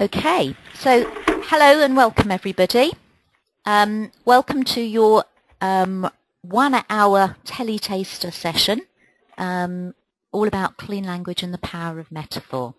Okay, so hello and welcome everybody. Welcome to your 1 hour teletaster session, all about clean language and the power of metaphor.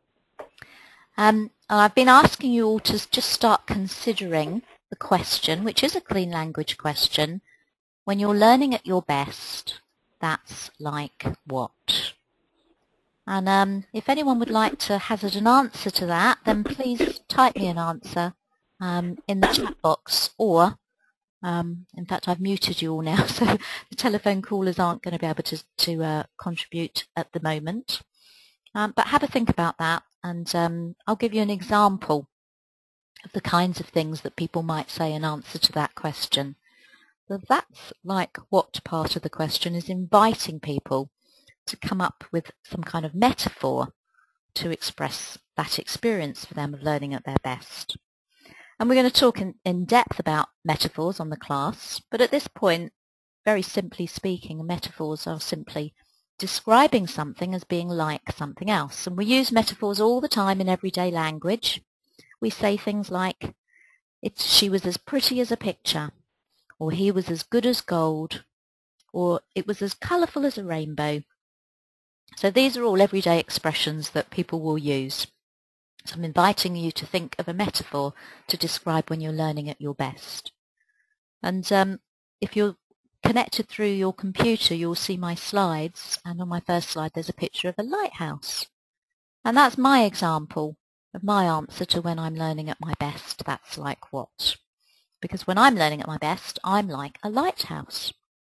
I've been asking you all to just start considering the question, which is a clean language question. When you're learning at your best, that's like what? And if anyone would like to hazard an answer to that, then please type me an answer in the chat box, or in fact I've muted you all now, so the telephone callers aren't going to be able to contribute at the moment. But have a think about that, and I'll give you an example of the kinds of things that people might say in answer to that question. The that's like what part of the question is inviting people to come up with some kind of metaphor to express that experience for them of learning at their best. And we're going to talk in depth about metaphors on the class, but at this point, very simply speaking, metaphors are simply describing something as being like something else. And we use metaphors all the time in everyday language. We say things like, she was as pretty as a picture, or he was as good as gold, or it was as colourful as a rainbow. So these are all everyday expressions that people will use. So I'm inviting you to think of a metaphor to describe when you're learning at your best. And if you're connected through your computer, you'll see my slides, and on my first slide there's a picture of a lighthouse. And that's my example of my answer to when I'm learning at my best, that's like what? Because when I'm learning at my best, I'm like a lighthouse.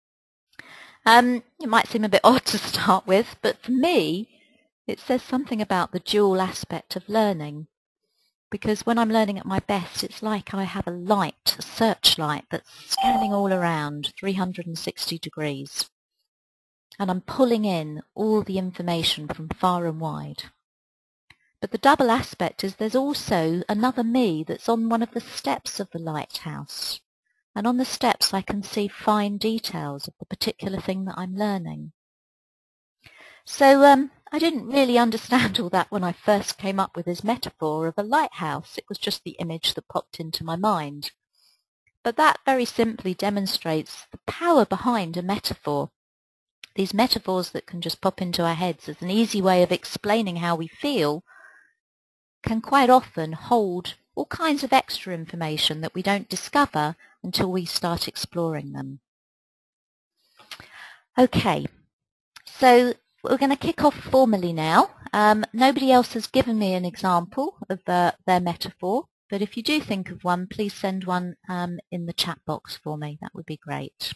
It might seem a bit odd to start with, but for me, it says something about the dual aspect of learning. Because when I'm learning at my best, it's like I have a light, a searchlight that's scanning all around, 360 degrees. And I'm pulling in all the information from far and wide. But the double aspect is there's also another me that's on one of the steps of the lighthouse. And on the steps I can see fine details of the particular thing that I'm learning. So I didn't really understand all that when I first came up with this metaphor of a lighthouse. It was just the image that popped into my mind. But that very simply demonstrates the power behind a metaphor. These metaphors that can just pop into our heads as an easy way of explaining how we feel can quite often hold all kinds of extra information that we don't discover until we start exploring them. Okay, so we're going to kick off formally now. Nobody else has given me an example of their metaphor, but if you do think of one, please send one in the chat box for me. That would be great.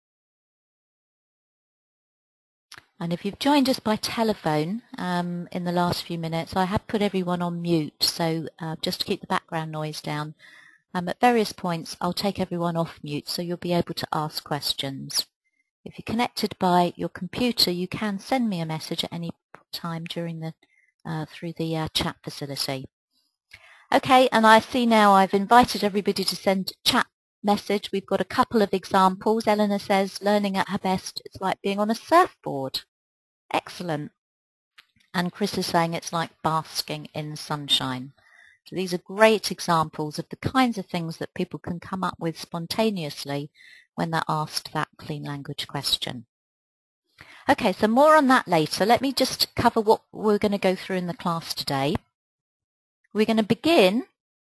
And if you've joined us by telephone in the last few minutes, I have put everyone on mute, so just to keep the background noise down. At various points, I'll take everyone off mute, so you'll be able to ask questions. If you're connected by your computer, you can send me a message at any time during the through the chat facility. Okay, and I see now I've invited everybody to send chat message. We've got a couple of examples. Eleanor says, learning at her best, it's like being on a surfboard. Excellent. And Chris is saying it's like basking in sunshine. So these are great examples of the kinds of things that people can come up with spontaneously when they're asked that clean language question. Okay, so more on that later. Let me just cover what we're going to go through in the class today. We're going to begin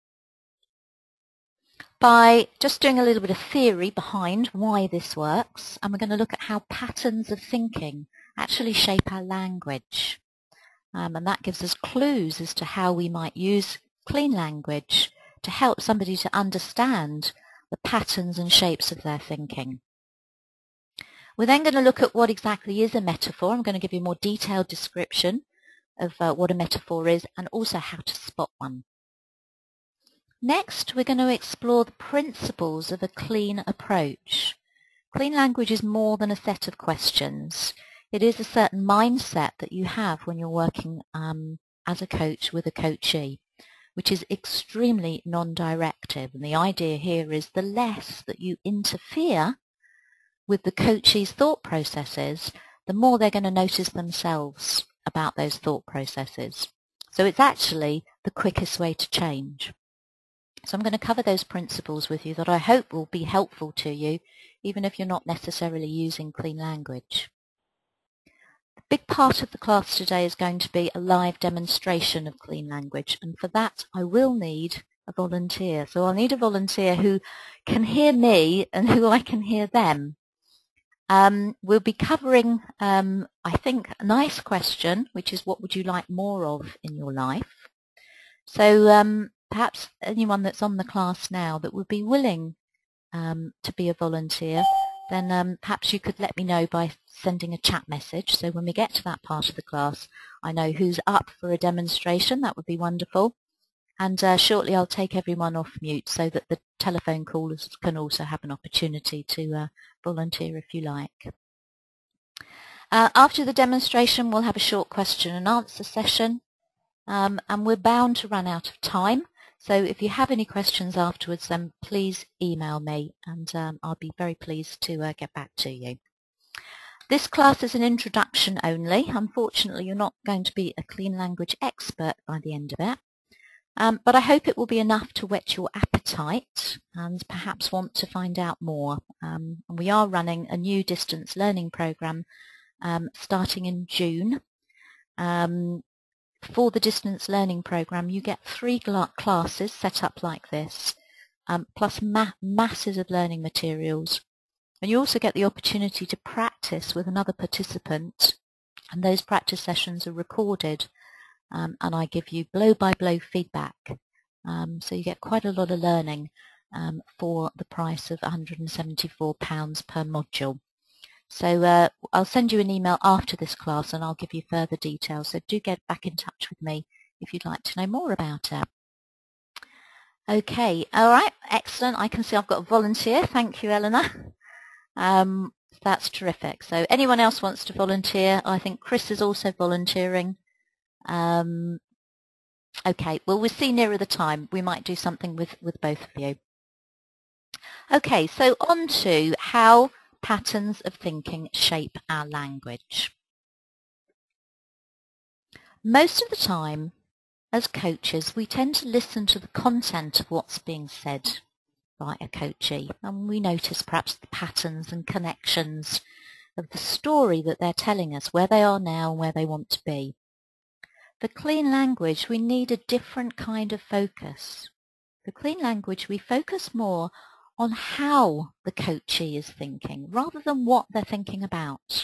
by just doing a little bit of theory behind why this works, and we're going to look at how patterns of thinking actually shape our language. And that gives us clues as to how we might use clean language to help somebody to understand the patterns and shapes of their thinking. We're then going to look at what exactly is a metaphor. I'm going to give you a more detailed description of what a metaphor is and also how to spot one. Next, we're going to explore the principles of a clean approach. Clean language is more than a set of questions. It is a certain mindset that you have when you're working as a coach with a coachee, which is extremely non-directive. And the idea here is the less that you interfere with the coachee's thought processes, the more they're going to notice themselves about those thought processes. So it's actually the the quickest way to change. So I'm going to cover those principles with you that I hope will be helpful to you, even if you're not necessarily using clean language. A big part of the class today is going to be a live demonstration of clean language, and for that I will need a volunteer. So I'll need a volunteer who can hear me and who I can hear them. We'll be covering, I think, a nice question, which is what would you like more of in your life? So perhaps anyone that's on the class now that would be willing to be a volunteer, then perhaps you could let me know by sending a chat message. So when we get to that part of the class, I know who's up for a demonstration. That would be wonderful. And shortly I'll take everyone off mute so that the telephone callers can also have an opportunity to volunteer if you like. After the demonstration, we'll have a short question and answer session. And we're bound to run out of time. So if you have any questions afterwards, then please email me and I'll be very pleased to get back to you. This class is an introduction only. Unfortunately, you're not going to be a clean language expert by the end of it. But I hope it will be enough to whet your appetite and perhaps want to find out more. And we are running a new distance learning program starting in June. For the distance learning program, you get 3 classes set up like this, plus masses of learning materials. And you also get the opportunity to practice with another participant, and those practice sessions are recorded, and I give you blow-by-blow feedback. So you get quite a lot of learning for the price of £174 per module. So I'll send you an email after this class and I'll give you further details. So do get back in touch with me if you'd like to know more about it. Okay, all right, excellent. I can see I've got a volunteer. Thank you, Eleanor. That's terrific. So anyone else wants to volunteer? I think Chris is also volunteering. Okay, well, we'll see nearer the time. We might do something with both of you. Okay, so on to how patterns of thinking shape our language. Most of the time, as coaches, we tend to listen to the content of what's being said by a coachee, and we notice perhaps the patterns and connections of the story that they're telling us, where they are now and where they want to be. For clean language, we need a different kind of focus. For clean language, we focus more on how the coachee is thinking rather than what they're thinking about.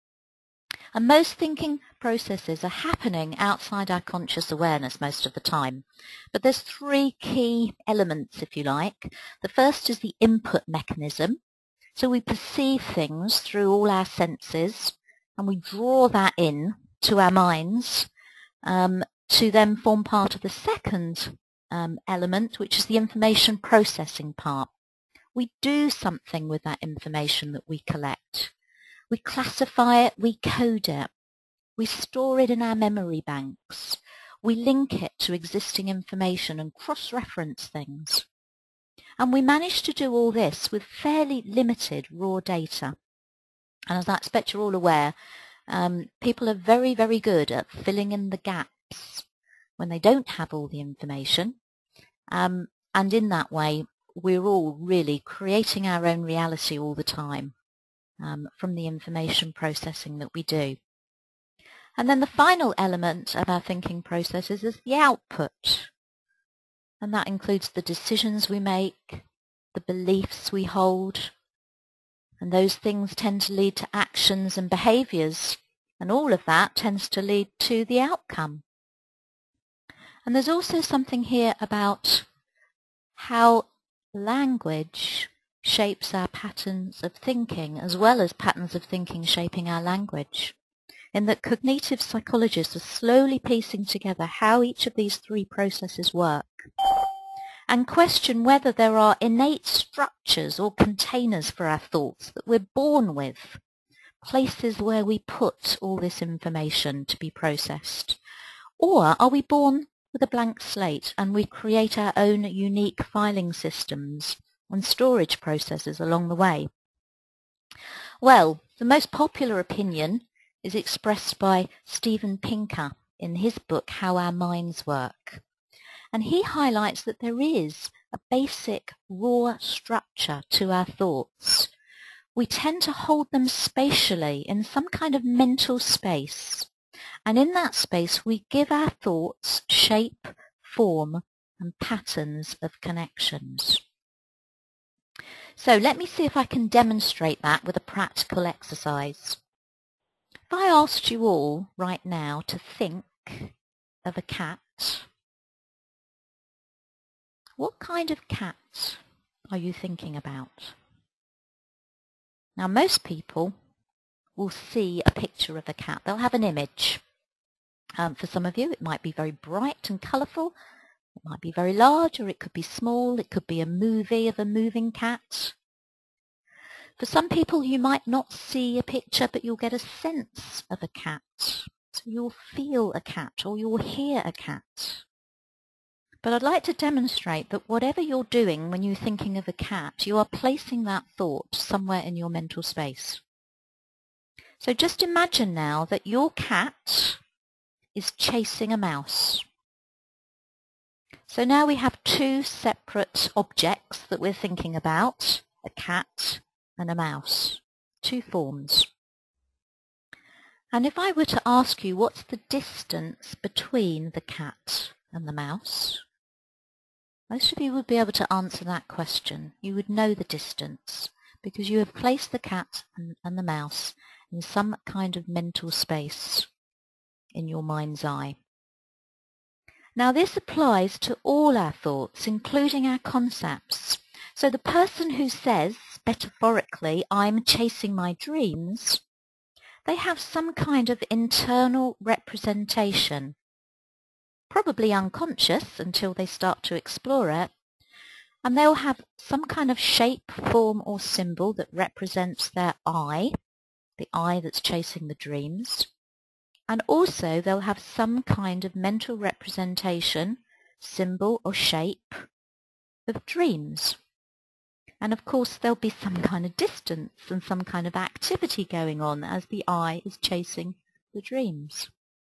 And most thinking processes are happening outside our conscious awareness most of the time. But there's 3 key elements, if you like. The first is the input mechanism. So we perceive things through all our senses and we draw that in to our minds to then form part of the second element, which is the information processing part. We do something with that information that we collect. We classify it, we code it, we store it in our memory banks, we link it to existing information and cross-reference things. And we manage to do all this with fairly limited raw data. And as I expect you're all aware, people are very, very good at filling in the gaps when they don't have all the information. And in that way, we're all really creating our own reality all the time from the information processing that we do. And then the final element of our thinking processes is the output. And that includes the decisions we make, the beliefs we hold, and those things tend to lead to actions and behaviors, and all of that tends to lead to the outcome. And there's also something here about how language shapes our patterns of thinking as well as patterns of thinking shaping our language, in that cognitive psychologists are slowly piecing together how each of these 3 processes work and question whether there are innate structures or containers for our thoughts that we're born with, places where we put all this information to be processed, or are we born with a blank slate and we create our own unique filing systems and storage processes along the way. Well, the most popular opinion is expressed by Steven Pinker in his book How Our Minds Work. And he highlights that there is a basic raw structure to our thoughts. We tend to hold them spatially in some kind of mental space. And in that space, we give our thoughts shape, form, and patterns of connections. So let me see if I can demonstrate that with a practical exercise. If I asked you all right now to think of a cat, what kind of cat are you thinking about? Now, most people will see a picture of a cat. They'll have an image. For some of you, it might be very bright and colourful. It might be very large, or it could be small. It could be a movie of a moving cat. For some people, you might not see a picture, but you'll get a sense of a cat. So you'll feel a cat, or you'll hear a cat. But I'd like to demonstrate that whatever you're doing when you're thinking of a cat, you are placing that thought somewhere in your mental space. So just imagine now that your cat is chasing a mouse. So now we have two separate objects that we're thinking about, a cat and a mouse, two forms. And if I were to ask you what's the distance between the cat and the mouse, most of you would be able to answer that question. You would know the distance because you have placed the cat and the mouse in some kind of mental space in your mind's eye. Now this applies to all our thoughts, including our concepts. So the person who says, metaphorically, I'm chasing my dreams, they have some kind of internal representation, probably unconscious until they start to explore it, and they'll have some kind of shape, form or symbol that represents their I, the I that's chasing the dreams. And also they'll have some kind of mental representation, symbol or shape of dreams. And of course there'll be some kind of distance and some kind of activity going on as the I is chasing the dreams.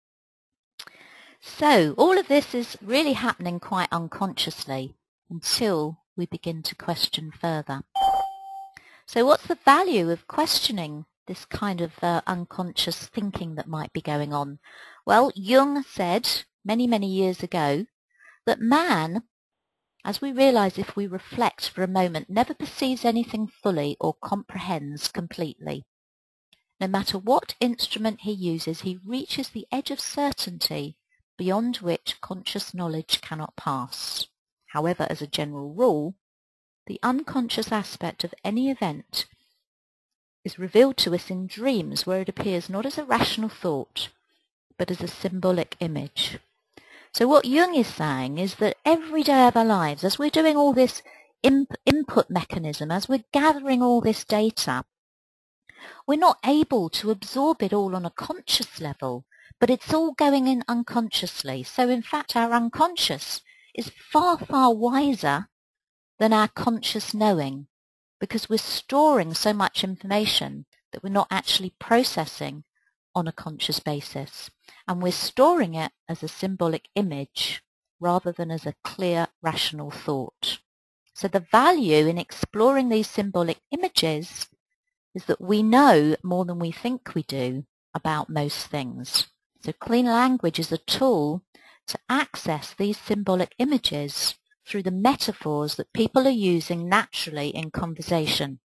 So all of this is really happening quite unconsciously until we begin to question further. So what's the value of questioning this kind of unconscious thinking that might be going on? Well, Jung said many, many years ago that man, as we realize if we reflect for a moment, never perceives anything fully or comprehends completely. No matter what instrument he uses, he reaches the edge of certainty beyond which conscious knowledge cannot pass. However, as a general rule, the unconscious aspect of any event is revealed to us in dreams, where it appears not as a rational thought, but as a symbolic image. So what Jung is saying is that every day of our lives, as we're doing all this input mechanism, as we're gathering all this data, we're not able to absorb it all on a conscious level, but it's all going in unconsciously. So in fact, our unconscious is far, far wiser than our conscious knowing, because we're storing so much information that we're not actually processing on a conscious basis. And we're storing it as a symbolic image rather than as a clear, rational thought. So the value in exploring these symbolic images is that we know more than we think we do about most things. So clean language is a tool to access these symbolic images through the metaphors that people are using naturally in conversation.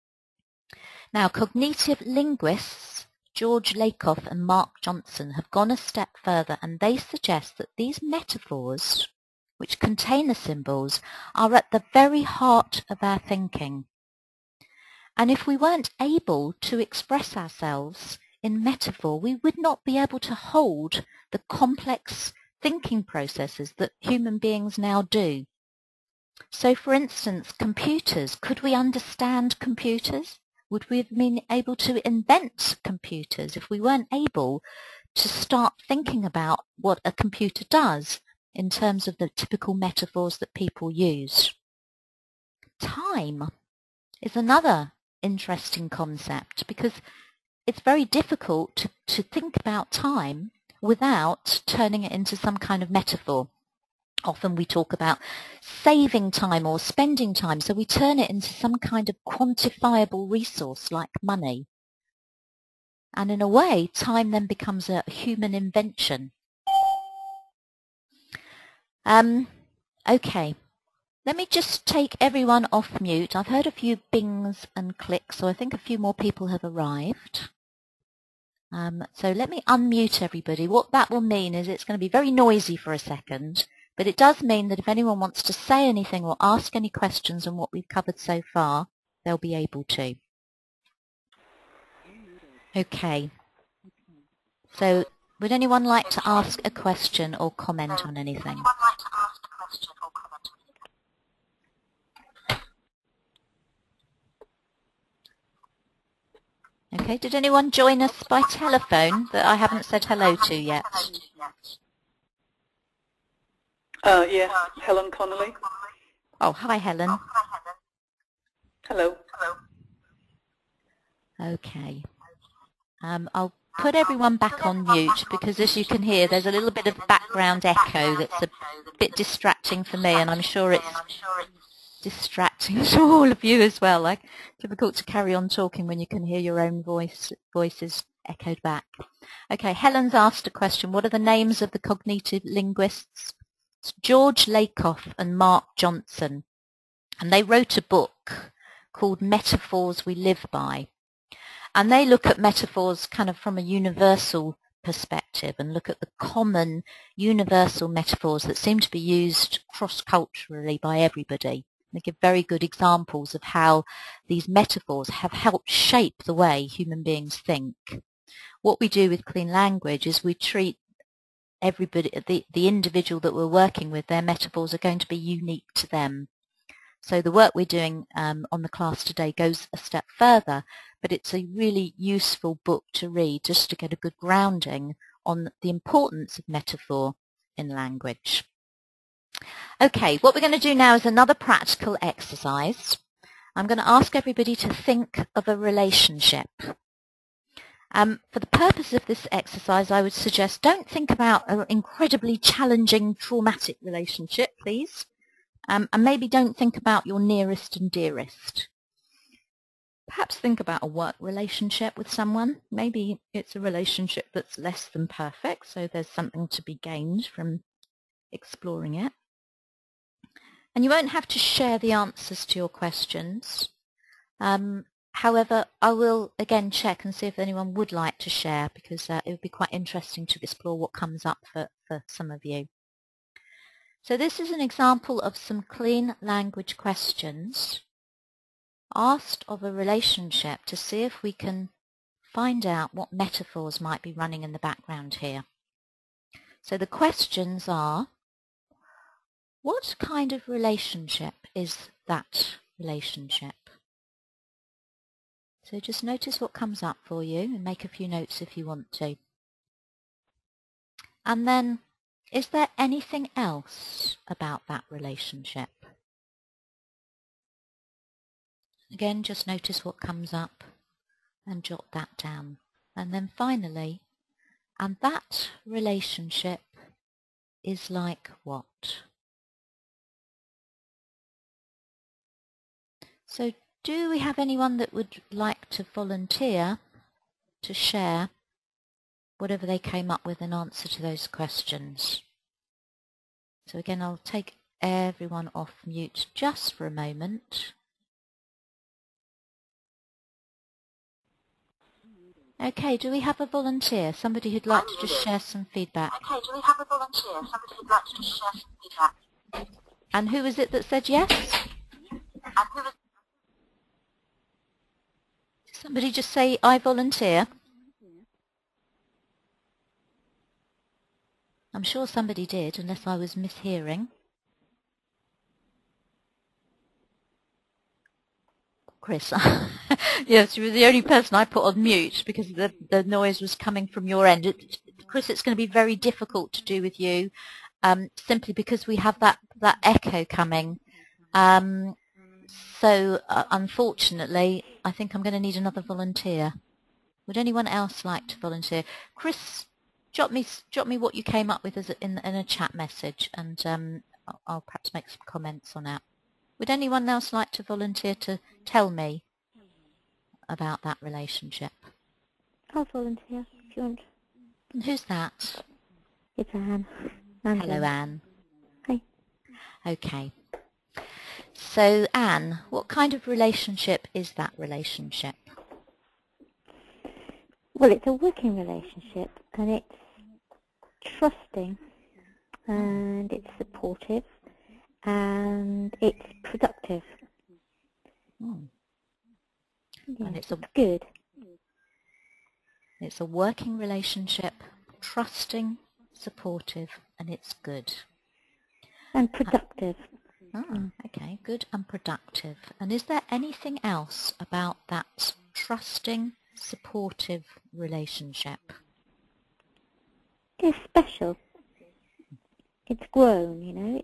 Now, cognitive linguists George Lakoff and Mark Johnson have gone a step further, and they suggest that these metaphors, which contain the symbols, are at the very heart of our thinking. And if we weren't able to express ourselves in metaphor, we would not be able to hold the complex thinking processes that human beings now do. So, for instance, computers. Could we understand computers? Would we have been able to invent computers if we weren't able to start thinking about what a computer does in terms of the typical metaphors that people use? Time is another interesting concept, because it's very difficult to think about time without turning it into some kind of metaphor. Often we talk about saving time or spending time, so we turn it into some kind of quantifiable resource like money. And in a way, time then becomes a human invention. Okay, let me just take everyone off mute. I've heard a few bings and clicks, so I think a few more people have arrived. So let me unmute everybody. What that will mean is it's going to be very noisy for a second, but it does mean that if anyone wants to say anything or ask any questions on what we've covered so far, they'll be able to. Okay. So would anyone like to ask a question or comment on anything? Okay, did anyone join us by telephone that I haven't said hello to yet? Yeah, Helen Connolly. Oh, hi Helen. Hello. Okay. I'll put everyone back on mute because as you can hear there's a little bit of background echo that's a bit distracting for me, and I'm sure it's distracting to all of you as well. Like, difficult to carry on talking when you can hear your own voices echoed back. Okay, Helen's asked a question. What are the names of the cognitive linguists? It's George Lakoff and Mark Johnson, and they wrote a book called Metaphors We Live By. And they look at metaphors kind of from a universal perspective and look at the common universal metaphors that seem to be used cross-culturally by everybody. They give very good examples of how these metaphors have helped shape the way human beings think. What we do with Clean Language is we treat everybody, the individual that we're working with, their metaphors are going to be unique to them. So the work we're doing on the class today goes a step further, but it's a really useful book to read just to get a good grounding on the importance of metaphor in language. Okay, what we're going to do now is another practical exercise. I'm going to ask everybody to think of a relationship. For the purpose of this exercise, I would suggest don't think about an incredibly challenging, traumatic relationship, please. And maybe don't think about your nearest and dearest. Perhaps think about a work relationship with someone. Maybe it's a relationship that's less than perfect, so there's something to be gained from exploring it. And you won't have to share the answers to your questions. However, I will again check and see if anyone would like to share, because it would be quite interesting to explore what comes up for some of you. So this is an example of some Clean Language questions asked of a relationship to see if we can find out what metaphors might be running in the background here. So the questions are, what kind of relationship is that relationship? So just notice what comes up for you and make a few notes if you want to. And then, is there anything else about that relationship? Again, just notice what comes up and jot that down. And then finally, and that relationship is like what? So do we have anyone that would like to volunteer to share whatever they came up with an answer to those questions? So again, I'll take everyone off mute just for a moment. Okay, do we have a volunteer? Somebody who'd like to just share some feedback? Okay, do we have a volunteer? Somebody who'd like to just share some feedback? And who was it that said yes? And who was... Somebody just say, I volunteer. I'm sure somebody did, unless I was mishearing. Chris. Yes, you were the only person I put on mute because the noise was coming from your end. Chris, it's going to be very difficult to do with you, simply because we have that echo coming. So unfortunately, I think I'm going to need another volunteer. Would anyone else like to volunteer? Chris, drop me what you came up with as in a chat message, and I'll perhaps make some comments on that. Would anyone else like to volunteer to tell me about that relationship? I'll volunteer if you want. And who's that? It's Anne. Hello, Anne. Hi. Okay. So, Anne, what kind of relationship is that relationship? Well, it's a working relationship, and it's trusting, and it's supportive, and it's productive. Yeah, And it's good. It's a working relationship, trusting, supportive, and it's good. And productive. Okay, good and productive. And is there anything else about that trusting, supportive relationship? It's special. It's grown, you know.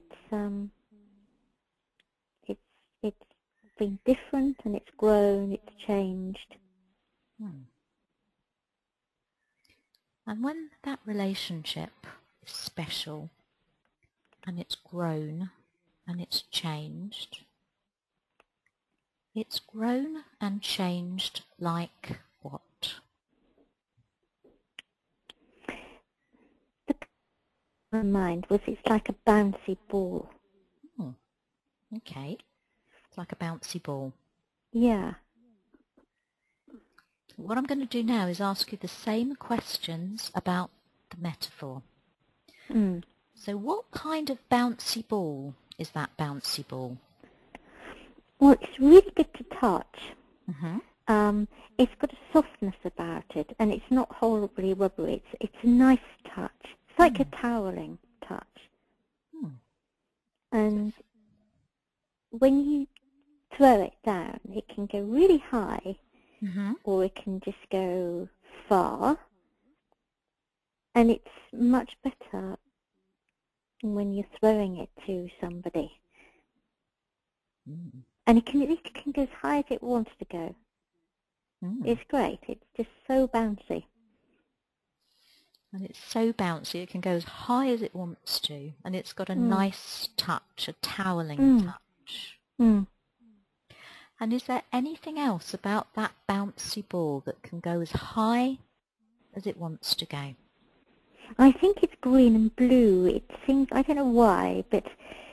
It's been different, and it's grown. It's changed. And when that relationship is special, and it's grown, and it's changed, it's grown and changed like what? My mind was it's like a bouncy ball. Okay, it's like a bouncy ball. Yeah. What I'm going to do now is ask you the same questions about the metaphor. So what kind of bouncy ball is that bouncy ball? Well, it's really good to touch. It's got a softness about it, and it's not horribly rubbery. It's a nice touch. It's like a toweling touch. And when you throw it down, it can go really high, or it can just go far. And it's much better when you're throwing it to somebody. And it can go as high as it wants to go. It's great. It's just so bouncy. And it's so bouncy, it can go as high as it wants to. And it's got a nice touch, a toweling touch. And is there anything else about that bouncy ball that can go as high as it wants to go? I think it's green and blue. It seems, I don't know why, but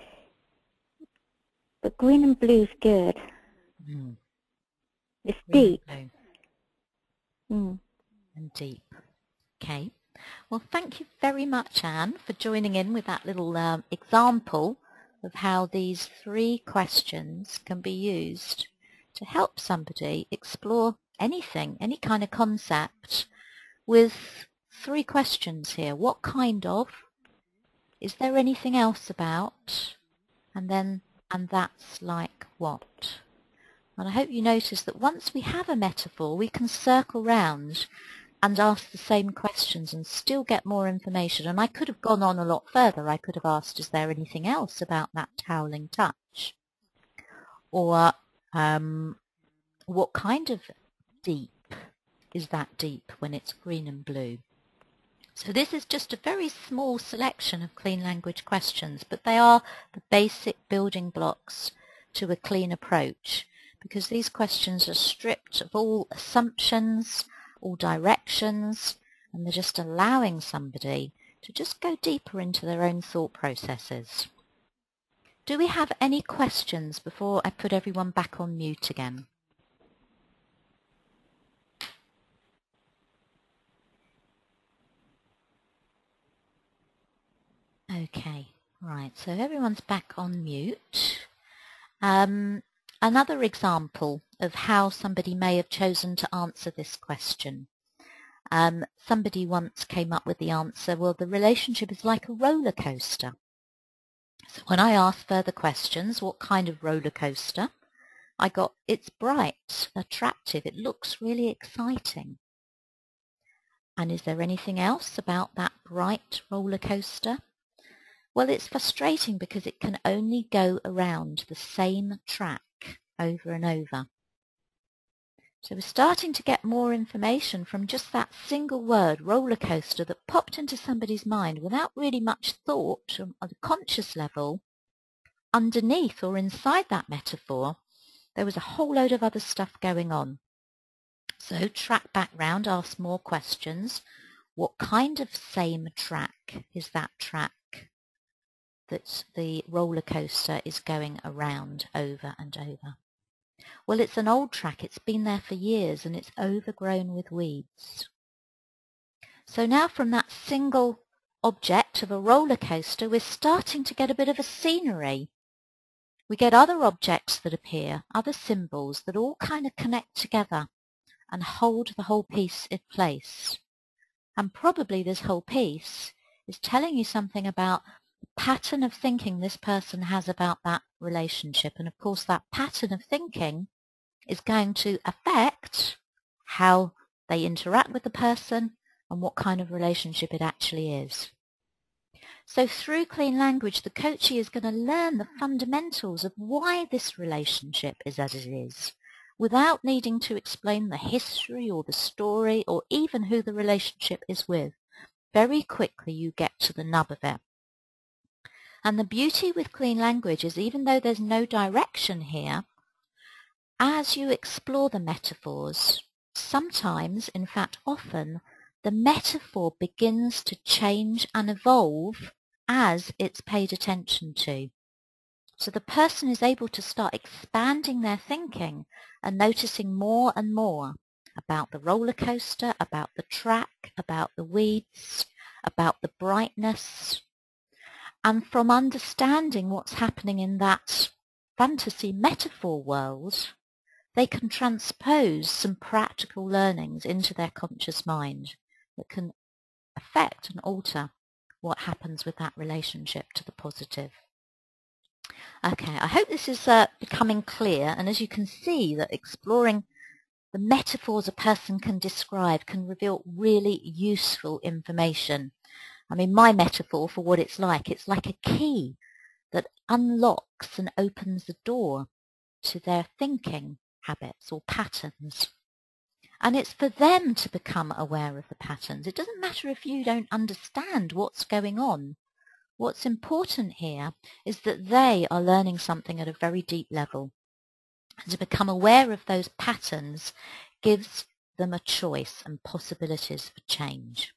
green and blue's good. It's Green deep. And deep. Okay. Well, thank you very much, Anne, for joining in with that little example of how these 3 questions can be used to help somebody explore anything, any kind of concept, with 3 questions here. What kind of? Is there anything else about? And that's like what? And I hope you notice that once we have a metaphor, we can circle round and ask the same questions and still get more information. And I could have gone on a lot further. I could have asked, is there anything else about that toweling touch? Or what kind of deep is that deep when it's green and blue? So this is just a very small selection of clean language questions, but they are the basic building blocks to a clean approach, because these questions are stripped of all assumptions, all directions, and they're just allowing somebody to just go deeper into their own thought processes. Do we have any questions before I put everyone back on mute again? Okay, right, so everyone's back on mute. Another example of how somebody may have chosen to answer this question. Somebody once came up with the answer, well, the relationship is like a roller coaster. So when I asked further questions, what kind of roller coaster, I got, it's bright, attractive, it looks really exciting. And is there anything else about that bright roller coaster? Well, it's frustrating because it can only go around the same track over and over. So we're starting to get more information from just that single word, roller coaster, that popped into somebody's mind without really much thought on a conscious level. underneath or inside that metaphor, there was a whole load of other stuff going on. So track back round, ask more questions. What kind of same track is that track that the roller coaster is going around over and over? Well, it's an old track. It's been there for years and it's overgrown with weeds. So now from that single object of a roller coaster, we're starting to get a bit of a scenery. We get other objects that appear, other symbols that all kind of connect together and hold the whole piece in place. And probably this whole piece is telling you something about the pattern of thinking this person has about that relationship. And of course that pattern of thinking is going to affect how they interact with the person and what kind of relationship it actually is. So through clean language, the coachee is going to learn the fundamentals of why this relationship is as it is, without needing to explain the history or the story or even who the relationship is with. Very quickly you get to the nub of it. And the beauty with clean language is, even though there's no direction here, as you explore the metaphors, sometimes, in fact often, the metaphor begins to change and evolve as it's paid attention to. So the person is able to start expanding their thinking and noticing more and more about the roller coaster, about the track, about the weeds, about the brightness. And from understanding what's happening in that fantasy metaphor world, they can transpose some practical learnings into their conscious mind that can affect and alter what happens with that relationship to the positive. Okay, I hope this is becoming clear, and as you can see, that exploring the metaphors a person can describe can reveal really useful information. I mean, my metaphor for what it's like a key that unlocks and opens the door to their thinking habits or patterns. And it's for them to become aware of the patterns. It doesn't matter if you don't understand what's going on. What's important here is that they are learning something at a very deep level. And to become aware of those patterns gives them a choice and possibilities for change.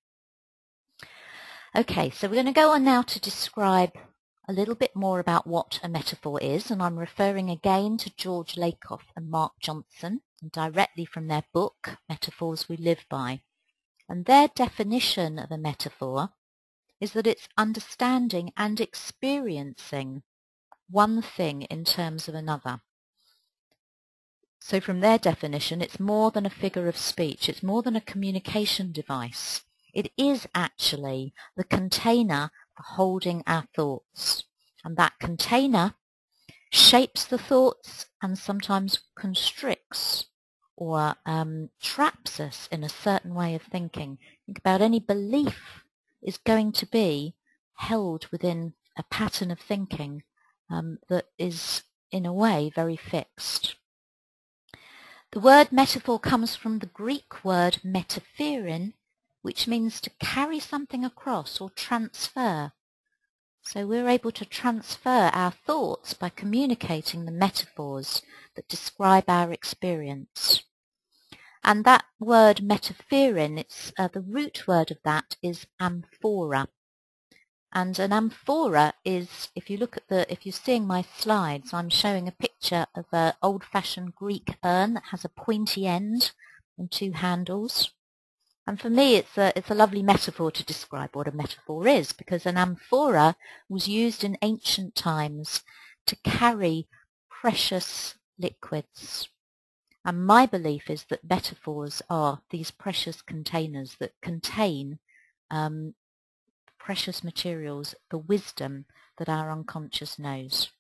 Okay, so we're going to go on now to describe a little bit more about what a metaphor is, and I'm referring again to George Lakoff and Mark Johnson, and directly from their book, Metaphors We Live By. And their definition of a metaphor is that it's understanding and experiencing one thing in terms of another. So from their definition, it's more than a figure of speech. It's more than a communication device. It is actually the container for holding our thoughts. And that container shapes the thoughts and sometimes constricts or traps us in a certain way of thinking. Think about any belief is going to be held within a pattern of thinking that is, in a way, very fixed. The word metaphor comes from the Greek word metapherein, which means to carry something across or transfer. So we're able to transfer our thoughts by communicating the metaphors that describe our experience. And that word metapherein, it's the root word of that is amphora. And an amphora is, if you're seeing my slides, I'm showing a picture of an old-fashioned Greek urn that has a pointy end and two handles. And for me, it's a lovely metaphor to describe what a metaphor is, because an amphora was used in ancient times to carry precious liquids. And my belief is that metaphors are these precious containers that contain precious materials, the wisdom that our unconscious knows.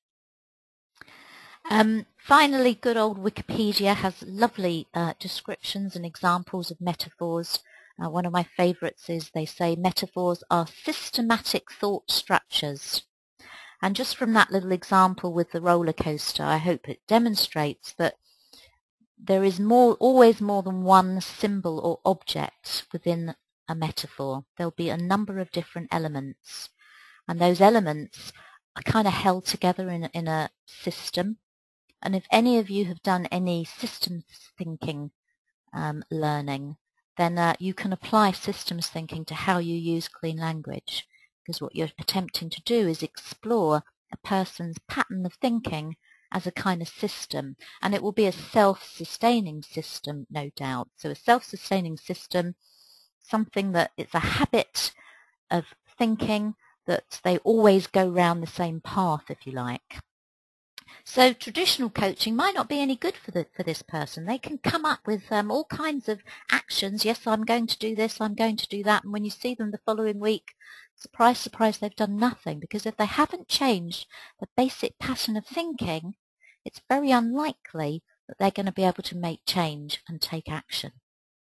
Finally, good old Wikipedia has lovely descriptions and examples of metaphors. One of my favorites is they say metaphors are systematic thought structures. And just from that little example with the roller coaster, I hope it demonstrates that there is always more than one symbol or object within a metaphor. There'll be a number of different elements, and those elements are kind of held together in a system. And if any of you have done any systems thinking learning, then you can apply systems thinking to how you use clean language, because what you're attempting to do is explore a person's pattern of thinking as a kind of system, and it will be a self-sustaining system, no doubt. So a self-sustaining system, something that it's a habit of thinking that they always go round the same path, if you like. So traditional coaching might not be any good for this person. They can come up with all kinds of actions. Yes, I'm going to do this, I'm going to do that. And when you see them the following week, surprise, surprise, they've done nothing. Because if they haven't changed the basic pattern of thinking, it's very unlikely that they're going to be able to make change and take action.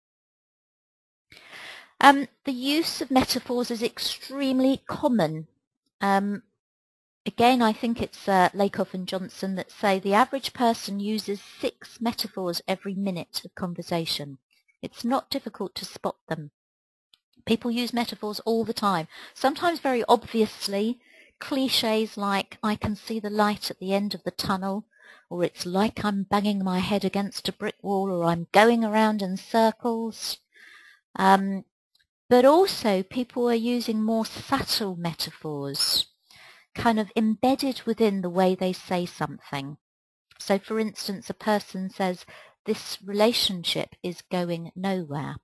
The use of metaphors is extremely common. Again, I think it's Lakoff and Johnson that say the average person uses 6 metaphors every minute of conversation. It's not difficult to spot them. People use metaphors all the time, sometimes very obviously. Cliches like, I can see the light at the end of the tunnel, or it's like I'm banging my head against a brick wall, or I'm going around in circles. But also people are using more subtle metaphors, kind of embedded within the way they say something. So for instance, a person says, this relationship is going nowhere.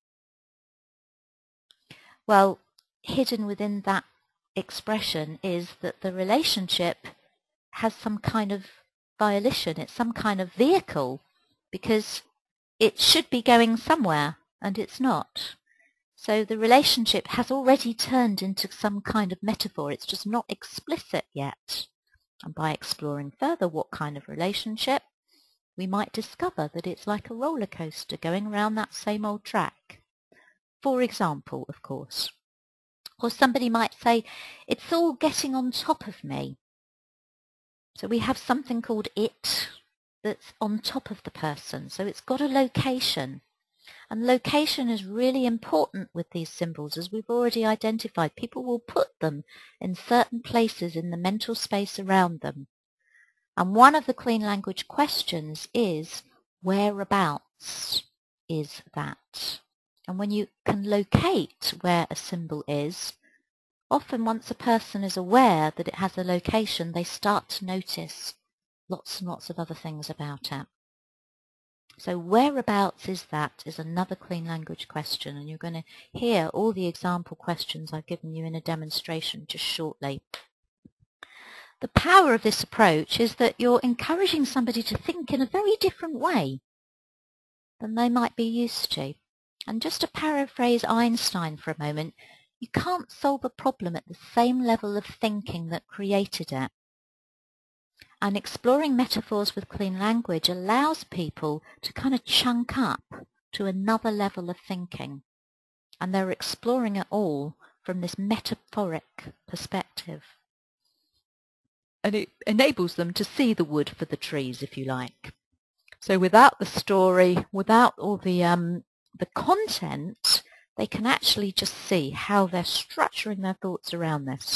Well, hidden within that expression is that the relationship has some kind of volition, it's some kind of vehicle, because it should be going somewhere and it's not. So the relationship has already turned into some kind of metaphor. It's just not explicit yet. And by exploring further what kind of relationship, we might discover that it's like a roller coaster going around that same old track. For example, of course. Or somebody might say, it's all getting on top of me. So we have something called it that's on top of the person. So it's got a location. And location is really important with these symbols, as we've already identified. People will put them in certain places in the mental space around them. And one of the clean language questions is, whereabouts is that? And when you can locate where a symbol is, often once a person is aware that it has a location, they start to notice lots and lots of other things about it. So whereabouts is that is another clean language question, and you're going to hear all the example questions I've given you in a demonstration just shortly. The power of this approach is that you're encouraging somebody to think in a very different way than they might be used to. And just to paraphrase Einstein for a moment, you can't solve a problem at the same level of thinking that created it. And exploring metaphors with clean language allows people to kind of chunk up to another level of thinking. And they're exploring it all from this metaphoric perspective. And it enables them to see the wood for the trees, if you like. So without the story, without all the content, they can actually just see how they're structuring their thoughts around this.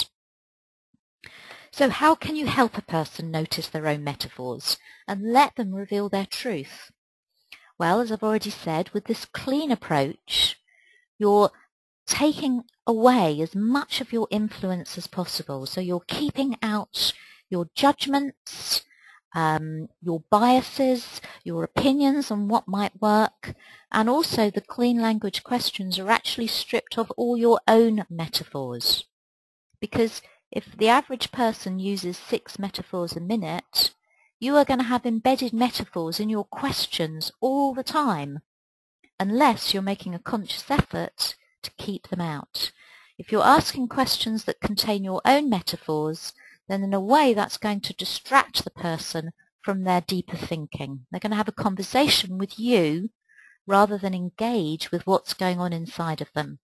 So how can you help a person notice their own metaphors and let them reveal their truth? Well, as I've already said, with this clean approach, you're taking away as much of your influence as possible. So you're keeping out your judgments, your biases, your opinions on what might work, and also the clean language questions are actually stripped of all your own metaphors. Because if the average person uses 6 metaphors a minute, you are going to have embedded metaphors in your questions all the time, unless you're making a conscious effort to keep them out. If you're asking questions that contain your own metaphors, then in a way that's going to distract the person from their deeper thinking. They're going to have a conversation with you rather than engage with what's going on inside of them.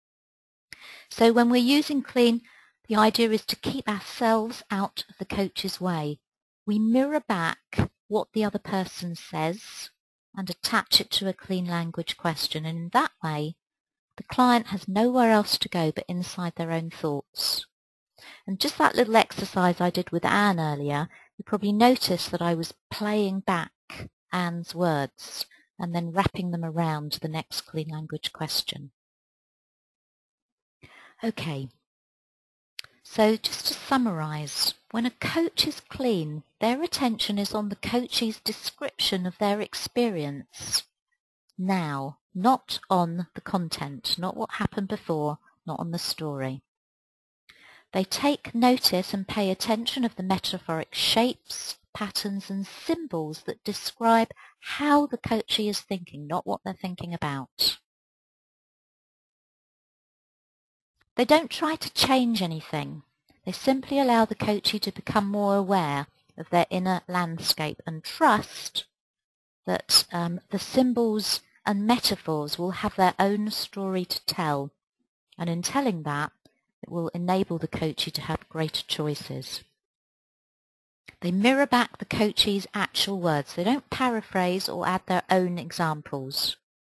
So when we're using clean, the idea is to keep ourselves out of the coach's way. We mirror back what the other person says and attach it to a clean language question. And in that way, the client has nowhere else to go but inside their own thoughts. And just that little exercise I did with Anne earlier, you probably noticed that I was playing back Anne's words and then wrapping them around the next clean language question. Okay, so just to summarise, when a coach is clean, their attention is on the coachee's description of their experience now, not on the content, not what happened before, not on the story. They take notice and pay attention of the metaphoric shapes, patterns and symbols that describe how the coachee is thinking, not what they're thinking about. They don't try to change anything. They simply allow the coachee to become more aware of their inner landscape and trust that the symbols and metaphors will have their own story to tell. And in telling that, it will enable the coachee to have greater choices. They mirror back the coachee's actual words. They don't paraphrase or add their own examples.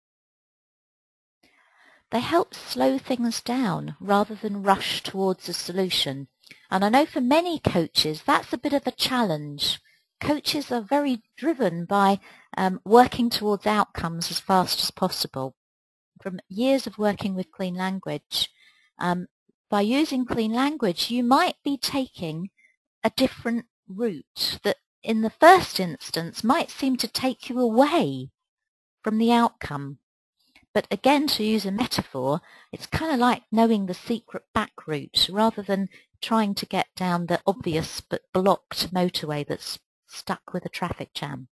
They help slow things down rather than rush towards a solution. And I know for many coaches that's a bit of a challenge. Coaches are very driven by working towards outcomes as fast as possible. From years of working with clean language, by using clean language, you might be taking a different route that in the first instance might seem to take you away from the outcome. But again, to use a metaphor, it's kind of like knowing the secret back route rather than trying to get down the obvious but blocked motorway that's stuck with a traffic jam.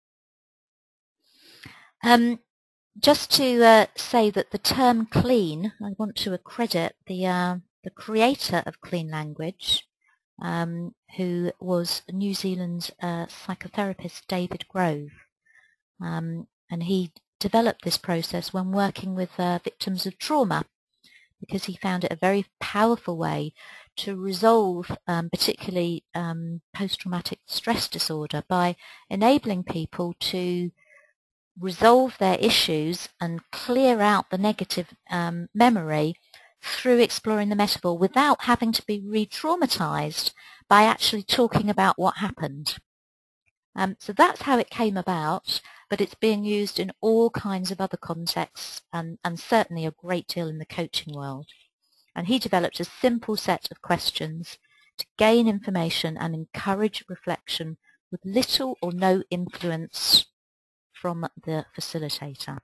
Just to say that the term clean, I want to accredit the creator of clean language, who was New Zealand's psychotherapist David Grove. And he developed this process when working with victims of trauma because he found it a very powerful way to resolve particularly post-traumatic stress disorder by enabling people to resolve their issues and clear out the negative memory through exploring the metaphor without having to be re-traumatized by actually talking about what happened. So that's how it came about, but it's being used in all kinds of other contexts and certainly a great deal in the coaching world. And he developed a simple set of questions to gain information and encourage reflection with little or no influence from the facilitator.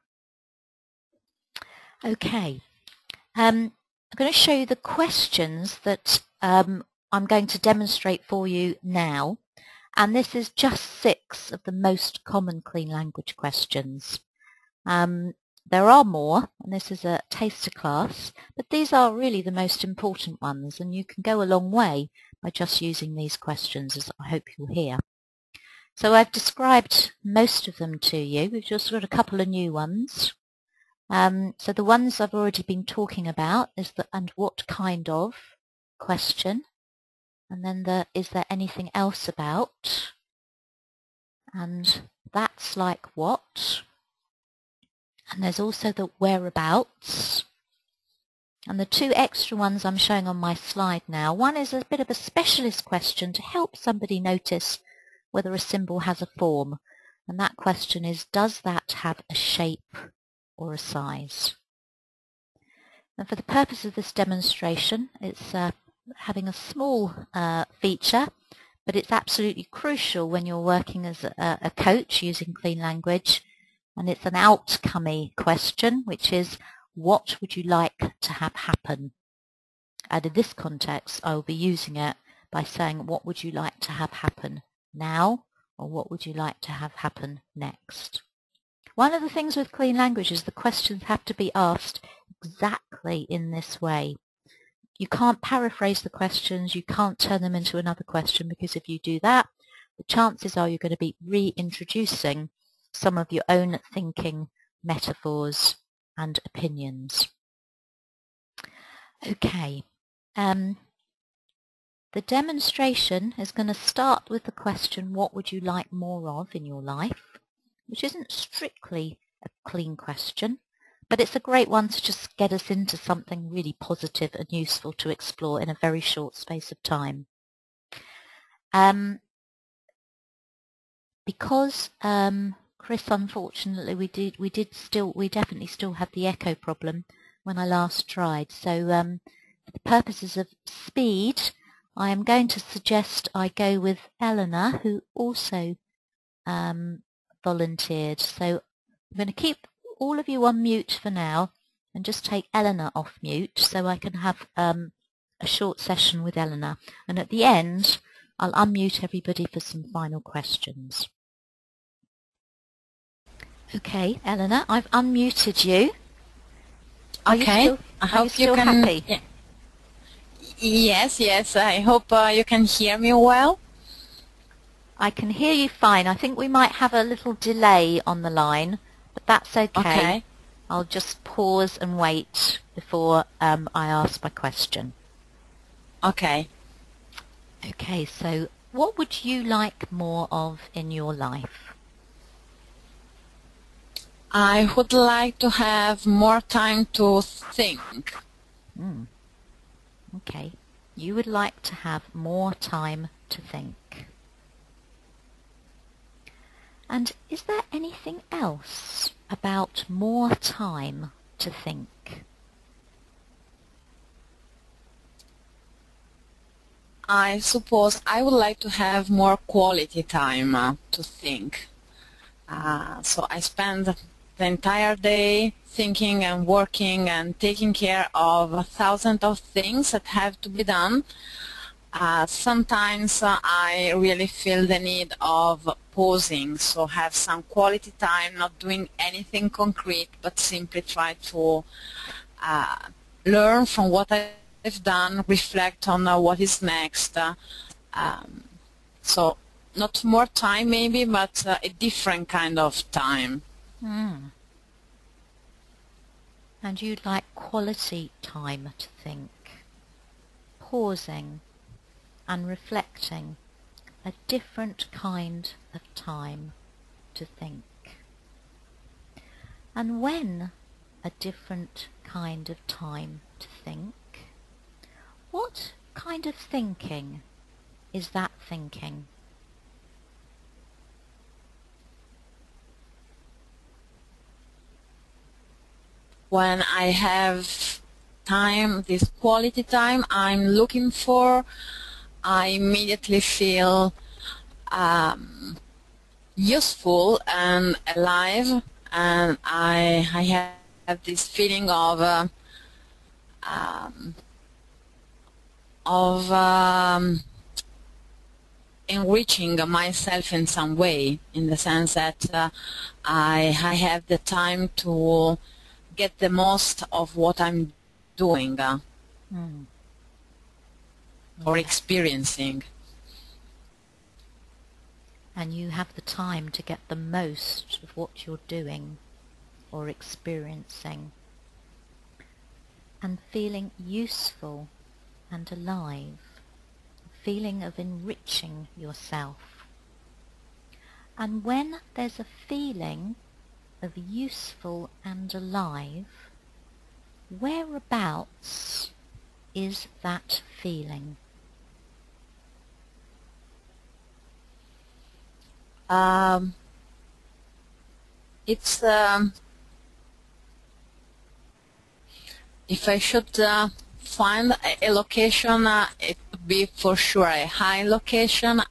Okay, I'm going to show you the questions that I'm going to demonstrate for you now. And this is just 6 of the most common clean language questions. There are more, and this is a taster class, but these are really the most important ones, and you can go a long way by just using these questions, as I hope you'll hear. So I've described most of them to you. We've just got a couple of new ones. So the ones I've already been talking about is the and what kind of question. And then the is there anything else about? And that's like what? And there's also the whereabouts. And the 2 extra ones I'm showing on my slide now. One is a bit of a specialist question to help somebody notice whether a symbol has a form. And that question is, does that have a shape or a size? And for the purpose of this demonstration, it's having a small feature, but it's absolutely crucial when you're working as a coach using clean language. And it's an outcomey question, which is, what would you like to have happen? And in this context, I will be using it by saying, what would you like to have happen now? Or what would you like to have happen next? One of the things with clean language is the questions have to be asked exactly in this way. You can't paraphrase the questions, you can't turn them into another question, because if you do that, the chances are you're going to be reintroducing some of your own thinking, metaphors and opinions. Okay, the demonstration is going to start with the question, what would you like more of in your life? Which isn't strictly a clean question, But it's a great one to just get us into something really positive and useful to explore in a very short space of time. Because Chris, unfortunately, we definitely still have the echo problem when I last tried. So for the purposes of speed, I am going to suggest I go with Eleanor, who also volunteered. So I'm going to keep all of you on mute for now and just take Eleanor off mute so I can have a short session with Eleanor. And at the end, I'll unmute everybody for some final questions. Okay, Eleanor, I've unmuted you. Okay, I hope you can. Happy? Yeah. Yes, I hope you can hear me well. I can hear you fine. I think we might have a little delay on the line, but that's okay. Okay. I'll just pause and wait before I ask my question. Okay. Okay, so what would you like more of in your life? I would like to have more time to think. Okay, you would like to have more time to think. And is there anything else about more time to think? I suppose I would like to have more quality time to think. So I spend the entire day thinking and working and taking care of thousands of things that have to be done. Sometimes I really feel the need of pausing, so have some quality time, not doing anything concrete, but simply try to learn from what I've done, reflect on what is next. So not more time maybe, but a different kind of time. And you'd like quality time to think, pausing and reflecting, a different kind of time to think. And when a different kind of time to think, what kind of thinking is that thinking? When I have time, this quality time I'm looking for, I immediately feel useful and alive, and I have this feeling of enriching myself in some way, in the sense that I have the time to get the most of what I'm doing or experiencing. And you have the time to get the most of what you're doing or experiencing, and feeling useful and alive, a feeling of enriching yourself. And when there's a feeling of useful and alive, whereabouts is that feeling? It's if I should find a location, it would be for sure a high location.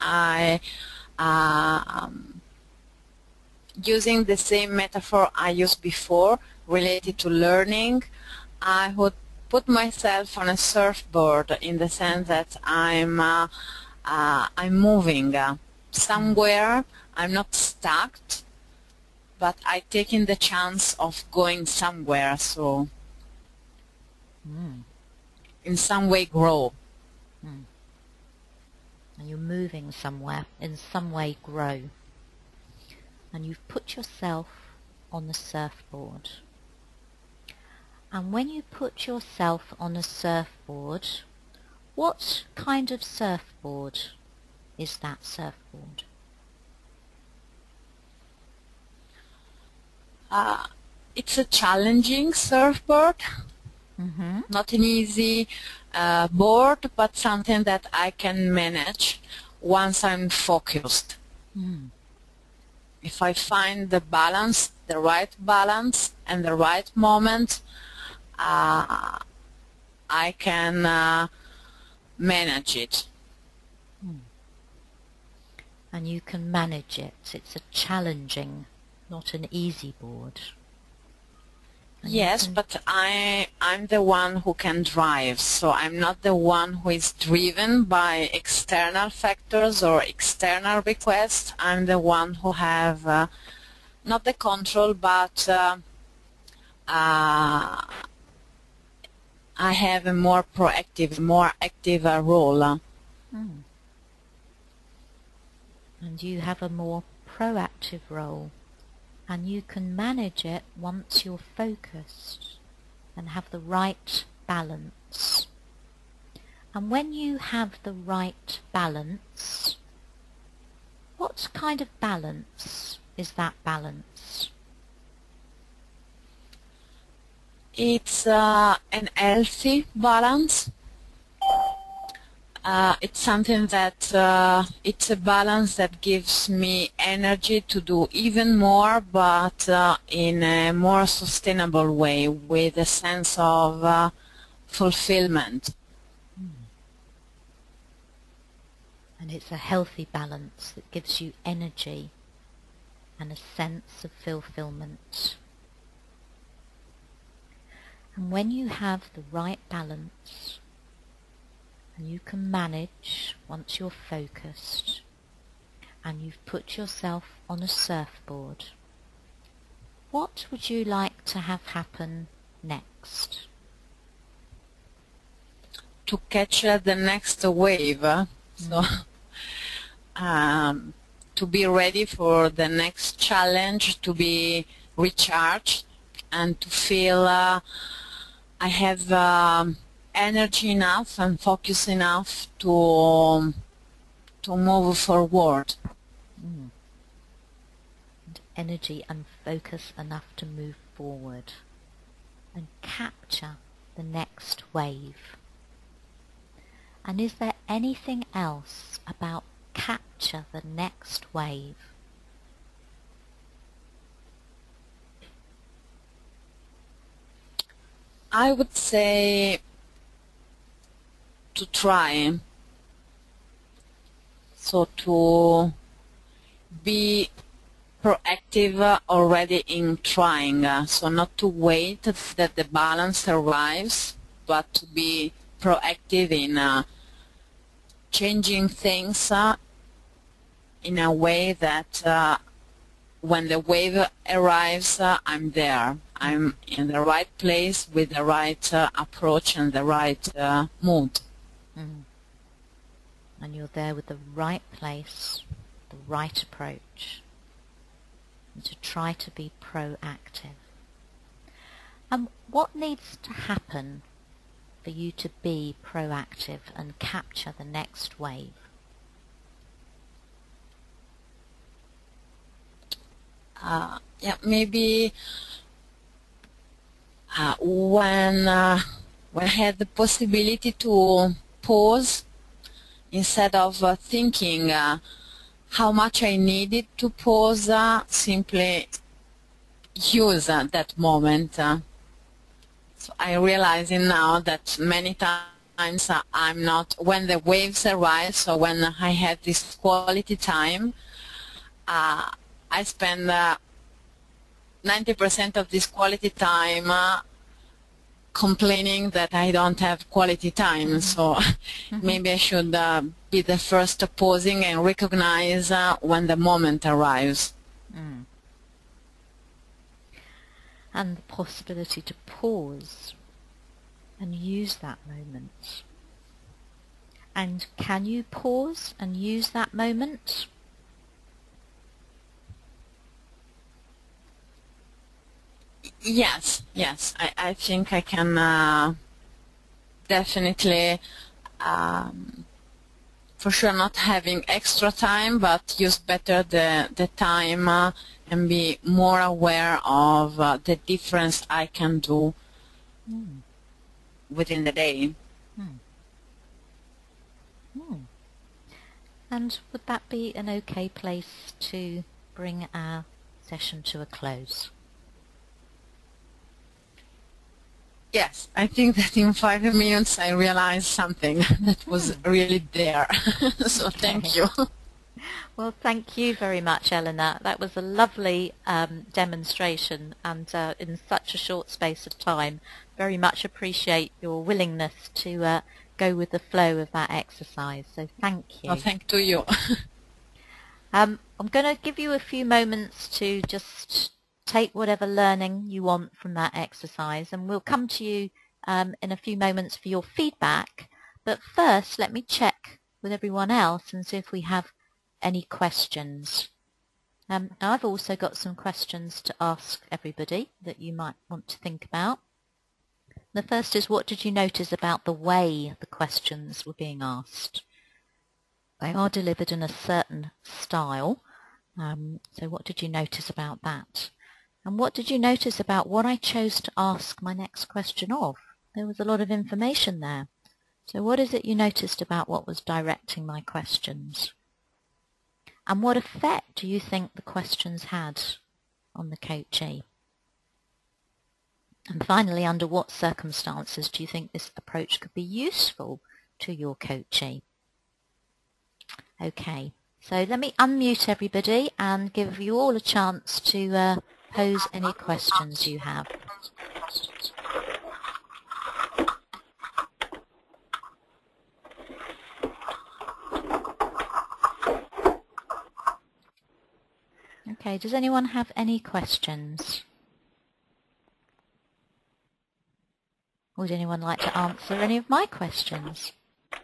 Using the same metaphor I used before related to learning, I would put myself on a surfboard, in the sense that I'm moving somewhere. I'm not stuck, but I taking the chance of going somewhere, so in some way grow. And you're moving somewhere, in some way grow. And you've put yourself on the surfboard. And when you put yourself on a surfboard, what kind of surfboard is that surfboard? it's a challenging surfboard, not an easy board, but something that I can manage once I'm focused. If I find the balance, the right balance and the right moment, I can manage it. And you can manage it. It's a challenging, not an easy board. And yes, but I'm the one who can drive, so I'm not the one who is driven by external factors or external requests. I'm the one who have not the control, but I have a more proactive, more active role. And you have a more proactive role, and you can manage it once you're focused and have the right balance. And when you have the right balance, what kind of balance is that balance? It's an healthy balance. It's something that it's a balance that gives me energy to do even more, but in a more sustainable way, with a sense of fulfillment. And it's a healthy balance that gives you energy and a sense of fulfillment. And when you have the right balance, and you can manage once you're focused, and you've put yourself on a surfboard, what would you like to have happen next? To catch the next wave, so to be ready for the next challenge, to be recharged, and to feel I have energy enough and focus enough to move forward. And energy and focus enough to move forward and capture the next wave. And is there anything else about capture the next wave? I would say to try, so to be proactive already in trying, so not to wait that the balance arrives, but to be proactive in changing things in a way that when the wave arrives, I'm there. I'm in the right place with the right approach and the right mood. And you're there with the right place, the right approach, and to try to be proactive. And what needs to happen for you to be proactive and capture the next wave? Yeah, maybe when I had the possibility to pause, instead of thinking how much I needed to pause, simply use that moment. So I'm realizing now that many times I'm not, when the waves arise, so when I have this quality time, I spend 90% of this quality time complaining that I don't have quality time. So maybe I should be the first pausing and recognize when the moment arrives. And the possibility to pause and use that moment. And can you pause and use that moment? Yes, I think I can definitely for sure not having extra time, but use better the time and be more aware of the difference I can do within the day. And would that be an okay place to bring our session to a close? Yes, I think that in 5 minutes I realized something that was really there. So thank you. Well, thank you very much, Elena. That was a lovely demonstration, and in such a short space of time. Very much appreciate your willingness to go with the flow of that exercise. So thank you. Oh, thank to you. I'm going to give you a few moments to just take whatever learning you want from that exercise, and we'll come to you in a few moments for your feedback. But first, let me check with everyone else and see if we have any questions. Now, I've also got some questions to ask everybody that you might want to think about. The first is, what did you notice about the way the questions were being asked? They are delivered in a certain style, so what did you notice about that? And what did you notice about what I chose to ask my next question of? There was a lot of information there. So what is it you noticed about what was directing my questions? And what effect do you think the questions had on the coachee? And finally, under what circumstances do you think this approach could be useful to your coachee? Okay, so let me unmute everybody and give you all a chance to pose any questions you have. Okay, does anyone have any questions? Would anyone like to answer any of my questions?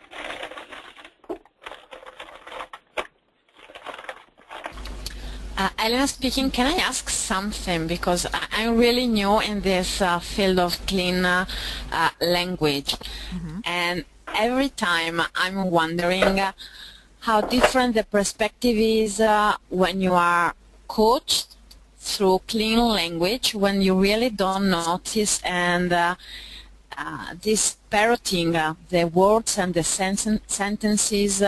Elena speaking, can I ask something? Because I'm really new in this field of clean language. And every time I'm wondering how different the perspective is when you are coached through clean language, when you really don't notice, and this parroting the words and the sentences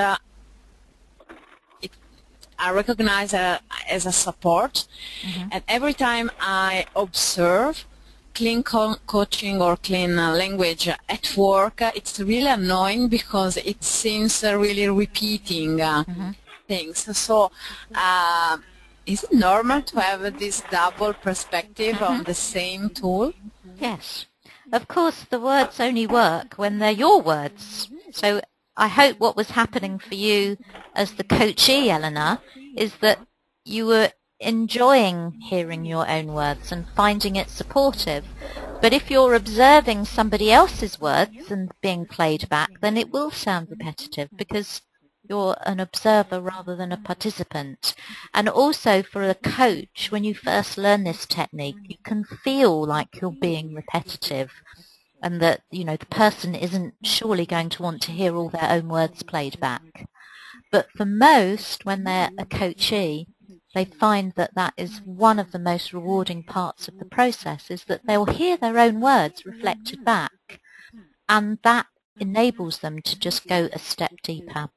I recognize as a support. And every time I observe clean coaching or clean language at work, it's really annoying because it seems really repeating things. So is it normal to have this double perspective on the same tool? Yes. Of course, the words only work when they're your words. So I hope what was happening for you as the coachee, Elena, is that you were enjoying hearing your own words and finding it supportive. But if you're observing somebody else's words and being played back, then it will sound repetitive because you're an observer rather than a participant. And also for a coach, when you first learn this technique, you can feel like you're being repetitive and that, you know, the person isn't surely going to want to hear all their own words played back. But for most, when they're a coachee, they find that that is one of the most rewarding parts of the process, is that they'll hear their own words reflected back, and that enables them to just go a step deeper.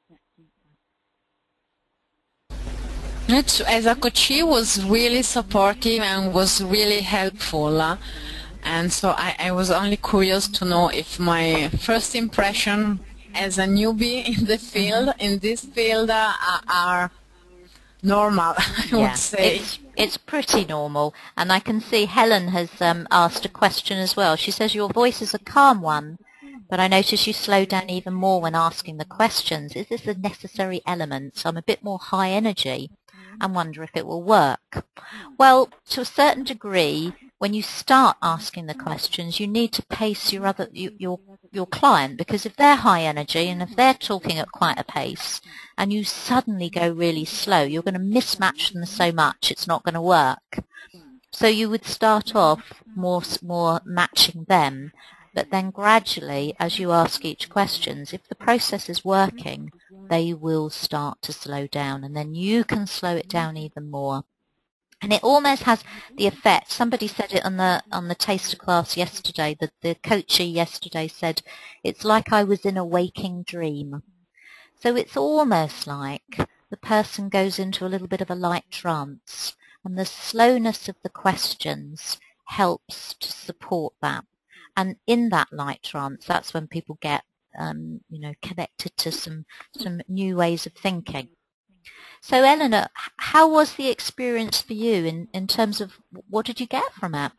As a coachee was really supportive and was really helpful. And so I was only curious to know if my first impression as a newbie in the field, in this field, are normal, I would say. It's pretty normal. And I can see Helen has asked a question as well. She says, your voice is a calm one, but I notice you slow down even more when asking the questions. Is this a necessary element? So I'm a bit more high energy and wonder if it will work. Well, to a certain degree, when you start asking the questions, you need to pace your client, because if they're high energy and if they're talking at quite a pace and you suddenly go really slow, you're going to mismatch them so much it's not going to work. So you would start off more matching them, but then gradually, as you ask each question, if the process is working, they will start to slow down, and then you can slow it down even more. And it almost has the effect. Somebody said it on the taster class yesterday. The coachee yesterday said, it's like I was in a waking dream. So it's almost like the person goes into a little bit of a light trance, and the slowness of the questions helps to support that. And in that light trance, that's when people get, connected to some new ways of thinking. So, Eleanor, how was the experience for you in terms of what did you get from it?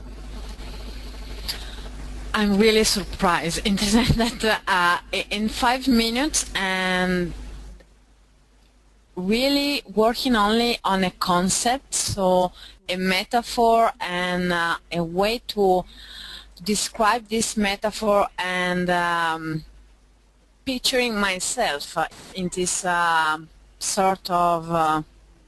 I'm really surprised in the sense that in 5 minutes and really working only on a concept, so a metaphor and a way to describe this metaphor and picturing myself in this sort of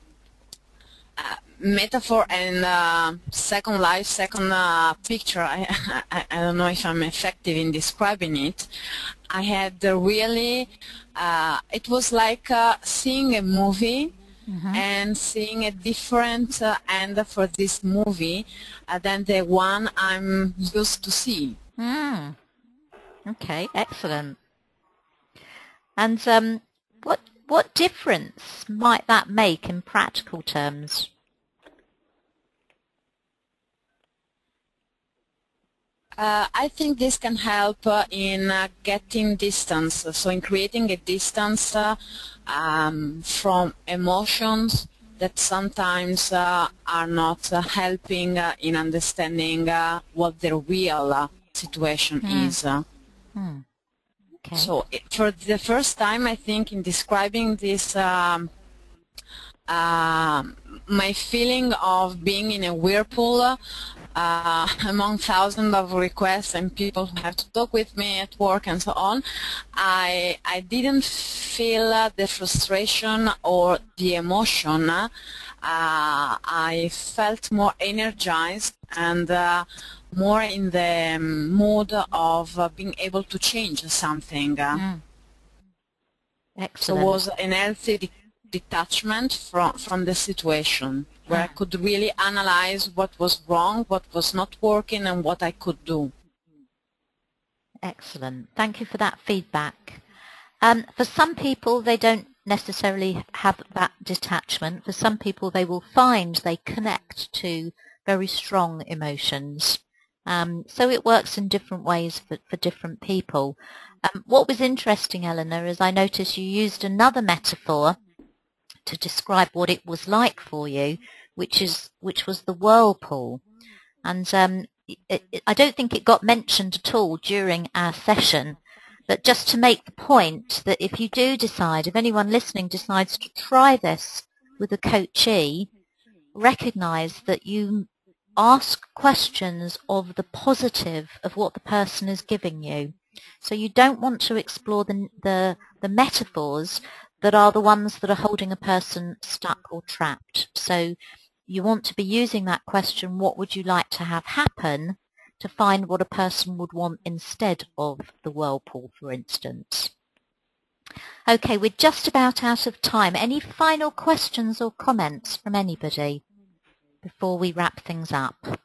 metaphor and second life, second picture. I don't know if I'm effective in describing it. I had really, it was like seeing a movie and seeing a different end for this movie than the one I'm used to see. Okay, excellent. And what difference might that make in practical terms? I think this can help in getting distance, so in creating a distance from emotions that sometimes are not helping in understanding what the real situation is. Okay. So for the first time, I think in describing this, my feeling of being in a whirlpool among thousands of requests and people who have to talk with me at work and so on, I didn't feel the frustration or the emotion. I felt more energized and more in the mood of being able to change something. Excellent. So it was an healthy detachment from the situation, where I could really analyze what was wrong, what was not working, and what I could do. Excellent. Thank you for that feedback. For some people, they don't necessarily have that detachment. For some people, they will find they connect to very strong emotions. So it works in different ways for different people. What was interesting, Eleanor, is I noticed you used another metaphor to describe what it was like for you, which was the whirlpool. And I don't think it got mentioned at all during our session, but just to make the point that if you do decide, if anyone listening decides to try this with a coachee, recognize that you ask questions of the positive of what the person is giving you. So you don't want to explore the metaphors that are the ones that are holding a person stuck or trapped. So you want to be using that question, what would you like to have happen, to find what a person would want instead of the whirlpool, for instance. Okay, we're just about out of time. Any final questions or comments from anybody before we wrap things up?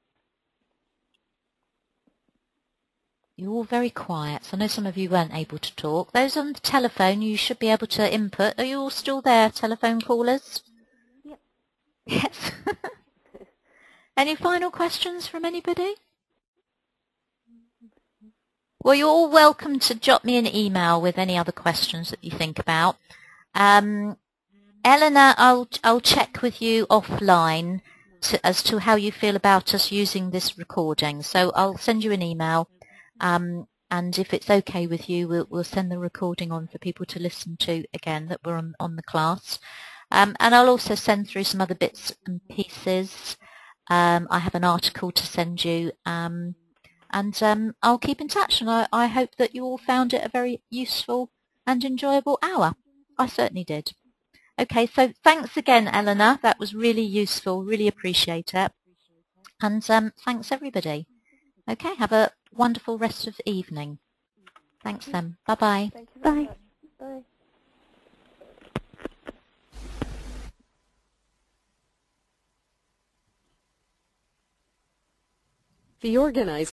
You're all very quiet. So I know some of you weren't able to talk. Those on the telephone, you should be able to input. Are you all still there, telephone callers? Yep. Yes. Any final questions from anybody? Well, you're all welcome to drop me an email with any other questions that you think about. Eleanor, I'll check with you offline as to how you feel about us using this recording. So I'll send you an email. And if it's okay with you, we'll send the recording on for people to listen to again that were on the class. And I'll also send through some other bits and pieces. I have an article to send you. And I'll keep in touch. And I hope that you all found it a very useful and enjoyable hour. I certainly did. Okay, so thanks again, Eleanor. That was really useful. Really appreciate it. And thanks, everybody. Okay, have a wonderful rest of the evening. Thanks then. Bye-bye. Bye. Bye. The organized